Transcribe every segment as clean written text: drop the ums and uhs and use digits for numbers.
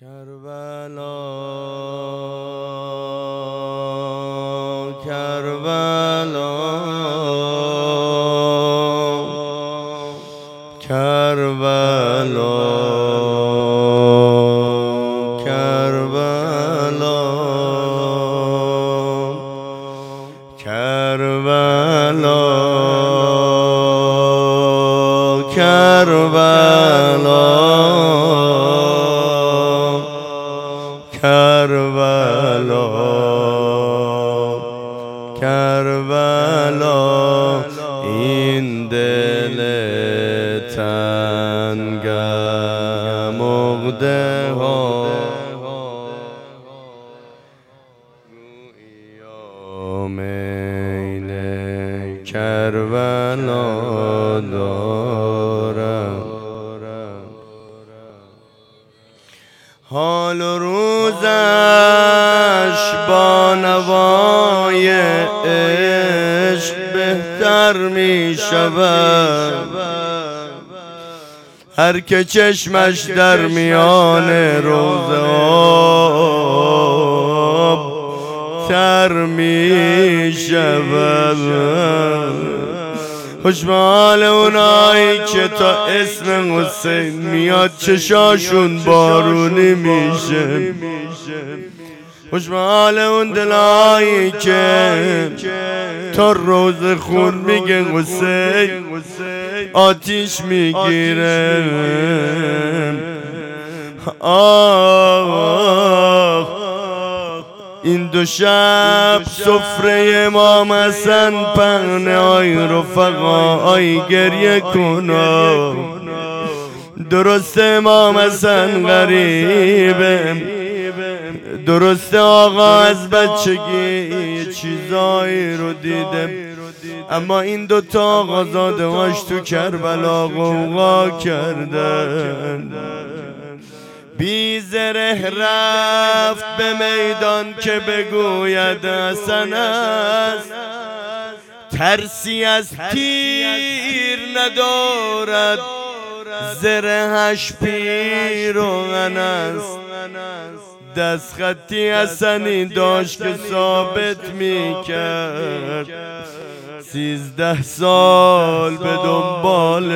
کربلا کربلا کربلا کربلا کربلا کربلا کربلا کربلا این دل تنگم عقده ها گویا میل کربلا دارم حال و روزش با نوای عشق بهتر می شود هر که چشمش در میان روز آب تر می شود خوش به حال اونایی که تا اسم حسین میاد چشاشون بارونی میشه خوش به حال اون دلایی که تا روز خون میگه حسین آتیش میگیره این دو شب سفره امام حسن پهنه آی رفقا آی گریه کنا درست امام حسن غریبه درست آقا از بچگی یه چیزایی رو دیده اما این دوتا آقازاده هاش تو کربلا غوغا کردن بی زره رفت به میدان که بگوید حسن است ترسی از تیر ندارد زرهش پیروغن است دست خطی حسنی داشت که ثابت میکرد 13 سال به دنبال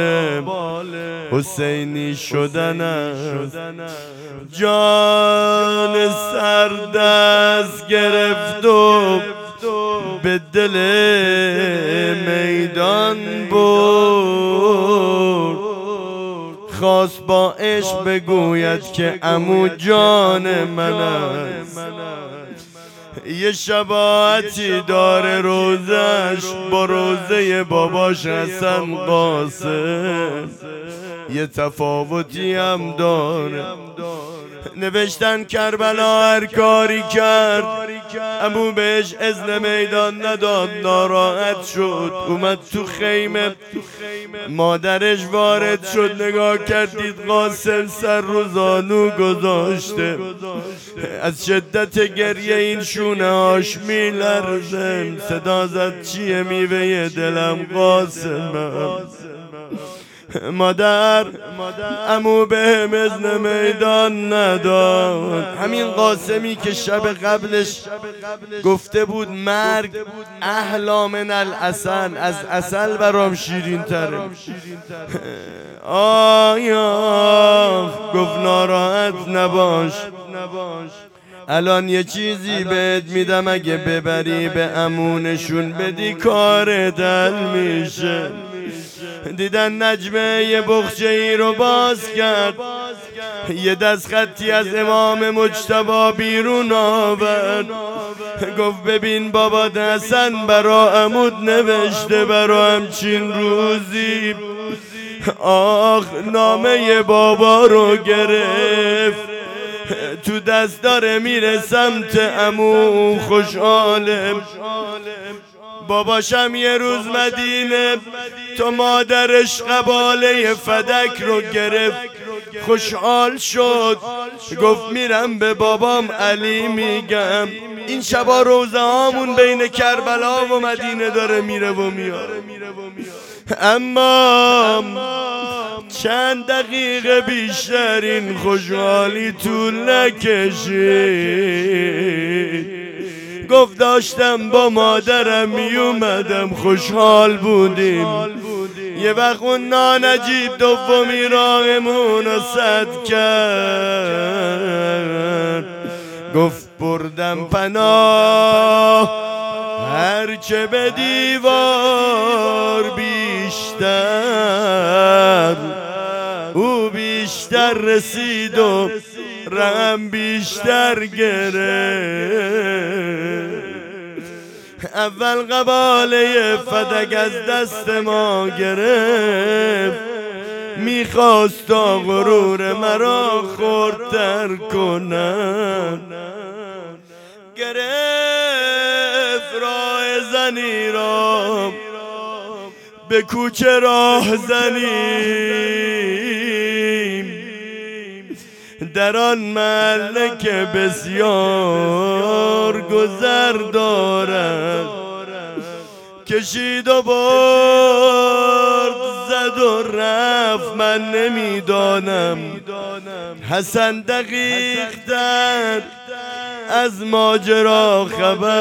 حسینی شدن است جان سر دست گرفت و به دل میدان برد خواست با عشق بگوید که عمو جان من است یه شباهتی داره روزش با روزه باباش حسن قاسم یه تفاوتی هم داره نوشتن کربلا هر کاری کرد عمو بهش اذن میدان نداد ناراحت شد اومد تو خیمه مادرش وارد شد نگاه کردید قاسم سر رو زانو گذاشته از شدت گریه این شونه هاش میلرزه صدا زد چیه میوه دلم قاسمم مادر عمو بهم اذن میدان نداد همین قاسمی که شب قبلش گفته بود مرگ احلی من العسل از عسل برام شیرین تره آیا گفت ناراحت نباش الان یه چیزی بهت میدم اگه ببری به عمونشون بدی کار دل میشه دیدن نجمه یه بخچه ای رو باز کرد یه دست خطی از امام مجتبی بیرون آورد گفت ببین بابا حسن برا عمود نوشته برا همچین روزی آخ نامه بابا رو گرفت تو دست داره میره سمت عمو خوشحاله باباشم یه روز مدینه تو مادرش قباله فدک رو گرفت خوشحال شد گفت میرم به بابام علی میگم این شبا روزه هامون بین کربلا و مدینه داره میره و میاد اما چند دقیقه بیشتر این خوشحالی طول نکشید. گفت داشتم با مادرم می اومدم خوشحال بودیم، یه وقت اون نانجیب دومی راهمون رو سد کرد. گفت بردم پناه هرچه به دیوار بیشتر، او بیشتر رسید و رم بیشتر گرفت. اول قباله فدک از دست ما گرفت، میخواست تا غرور مرا خردتر کنن. گرفت راه زنی را به کوچه راه زنیم، در آن محله که بسیار گذر دارد. کشید و برد زد و رفت، من نمیدانم حسن دقیق تر از ماجرا خبر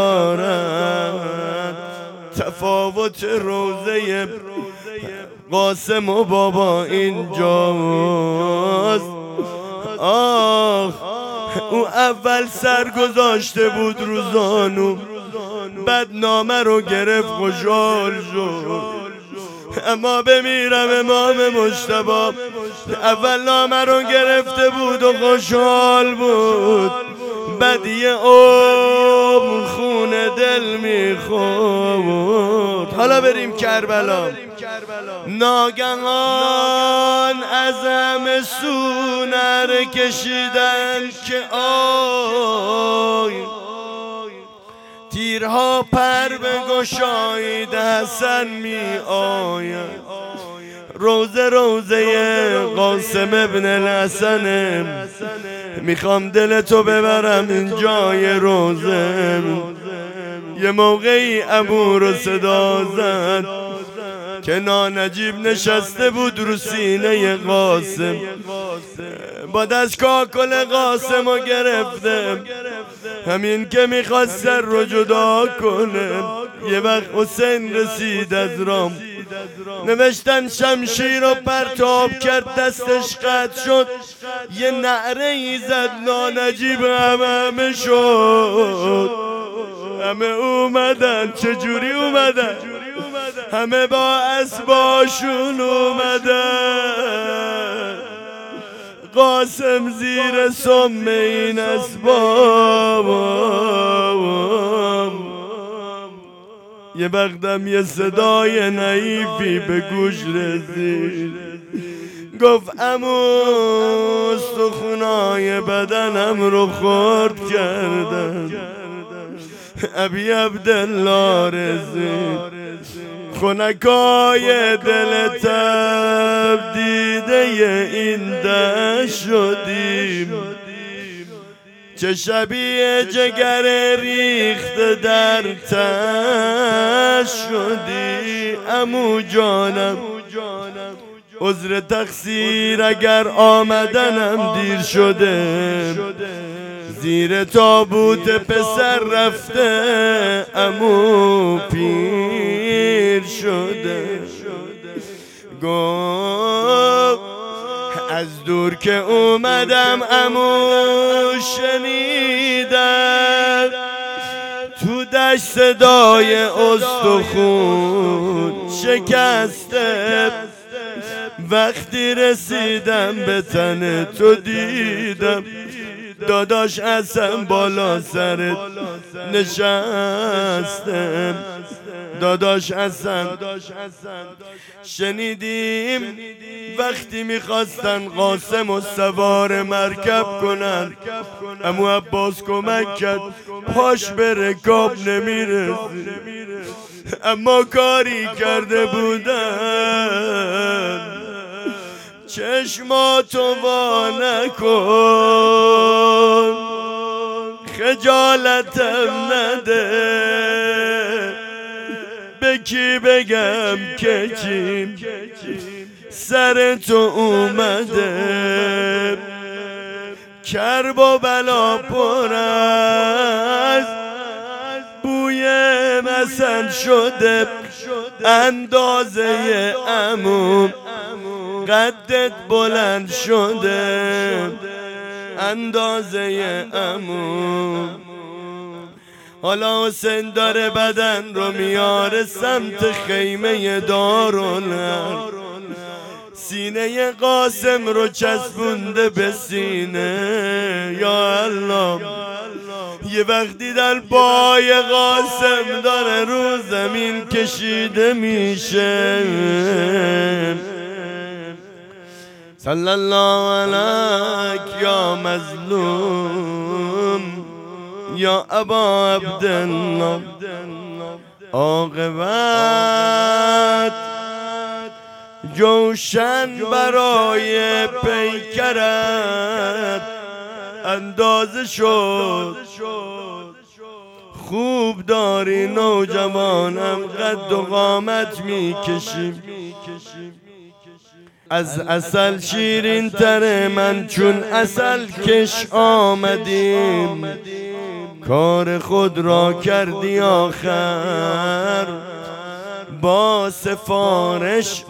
دارد. تفاوت روزه قاسم و بابا اینجاست. آخ او اول سر گذاشته بود روزانو، بعد نامه رو گرفت خوشحال شد. اما بمیرم امام مجتبی اول نامه رو گرفته بود و خوشحال بود، بعد یه عمر خون دل میخورد. حالا بریم کربلا. ناگهان از همه سونر کشیدن که آی، تیرها پر بگشایید حسن می آید. روزه قاسم ابن الحسن، میخوام دلتو ببرم این جای روزه. یه موقعی ابو رو صدا زد که نانجیب نشسته بود رو سینه قاسم، با دست کاکل قاسم رو گرفته، همین که میخواست سر رو جدا کنه. یه وقت حسین رسید از رام، نوشتن شمشیر رو پرتاب کرد، دستش قطع شد. یه نعره ای زد نانجیب همه شد. همه اومدن. چجوری اومدن؟ همه با اسباشون اومدن. قاسم زیر سم این اسباب. یه وقتم یه صدای نحیفی به گوش رسید، گفت عمو استخونای بدنم رو خرد کردن. ابی عبدالله رسید، خونکای دل تبدیده این دشت شدیم. چه شبیه جگر ریخته در تش شدی. عمو جانم عذر تقصیر اگر آمدنم دیر شده، زیر تابوت پسر رفته عمو پیر شده. گفت از دور که اومدم عمو شنیدم، تو دشت صدای استخون شکسته. وقتی رسیدم به تن تو دیدم داداش حسن بالا سرت نشستم. داداش حسن شنیدیم وقتی میخواستن قاسم و سوار مرکب کنن، عمو عباس کمک کرد، پاش به رکاب نمیرسید، اما کاری کرده بودن. چشماتو وا نکن، خجالتم نده، به کی بگم که چیم سر تو اومده، کرب و بلا پر از بوی مثل شده، اندازه عموم قدت بلند شده، اندازه عموم. حالا حسین داره بدن رو میاره سمت خیمه دارالحرب، سینه قاسم رو چسبونده به سینه. یا الله، یه وقتی در پای قاسم داره رو زمین کشیده میشه. صلی الله علیک یا مظلوم یا ابا عبدالله. عاقبت جوشن برای پیکرت اندازه شد. خوب داری نوجوانم، قد و قامت میکشیم. از عسل شیرین تر من چون عسل کش آمدیم، کار خود را کردی آخر با سفارش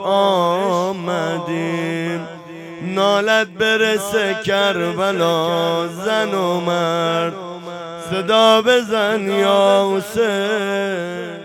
آمدیم. نالت برسه کربلا، زن و مرد صدا بزن یا حسین.